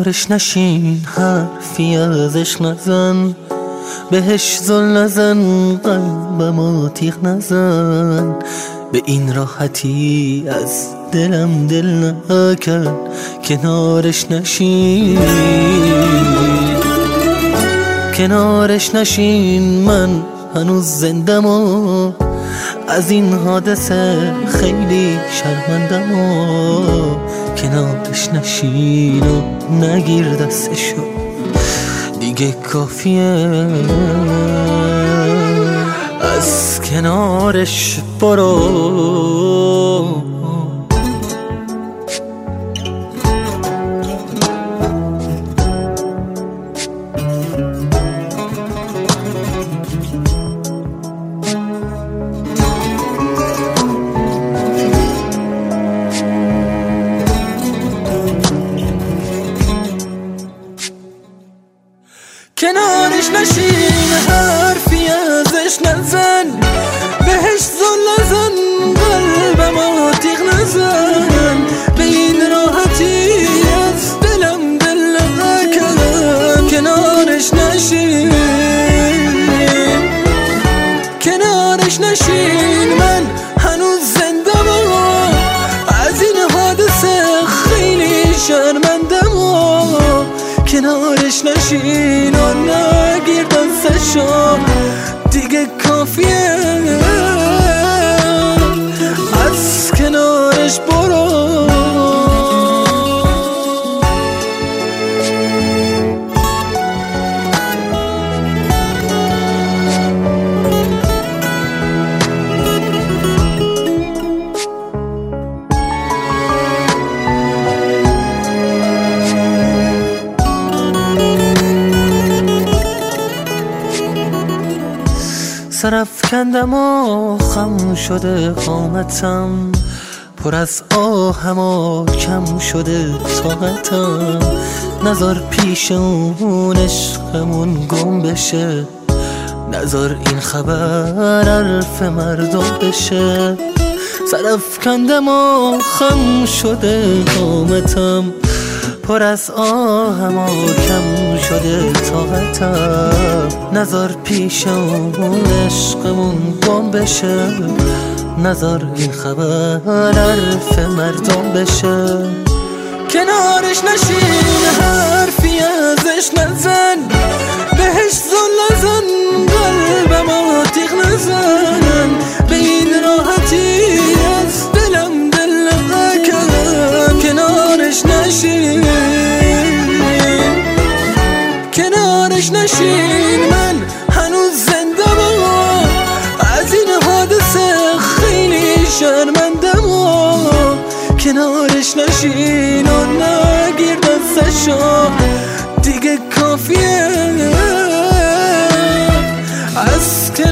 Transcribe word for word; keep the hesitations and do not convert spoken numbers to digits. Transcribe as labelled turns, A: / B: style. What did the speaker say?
A: کنارش نشین، حرفی ازش نزن، بهش زل نزن، قلبمو تیغ نزن. به این راحتی از دلم دل نکن، کنارش نشین، کنارش نشین. من هنوز زندم و از این حادثه خیلی شرمندم و کنارش نشین و نگیر دستشو، دیگه کافیه، از کنارش برو. کنارش نشین، حرفی ازش نزن، بهش زل نزن، قلبمو تیغ نزن. به این راحتی از دلم دل نکن، کنارش نشین، کنارش نشین. من هنوز زندم و از این حادثه خیلی شرمندم و کنارش نشین و نگیر دستشو، دیگه کافیه، از کنارش برو. سرافکندم و خم شده قامتم، پر از آهم و کم شده طاقتم. نذار پیش اون عشقمون گم بشه، نذار این خبر حرف مردم بشه. سرافکندم و خم شده قامتم، پر از آهم و کم شده طاقتم. نذار پیش اون عشقمون گم بشه، نذار این خبر حرف مردم بشه. کنارش نشین، حرفی ازش نزن، بهش زل نزن، قلبمو تیغ نزن. به این راحتی از دلم دل نکن، کنارش نشین، کنارش نشین. من هنوز زندم و از این حادثه خیلی شرمندم و کنارش نشین و نگیر دستشو، دیگه کافیه، از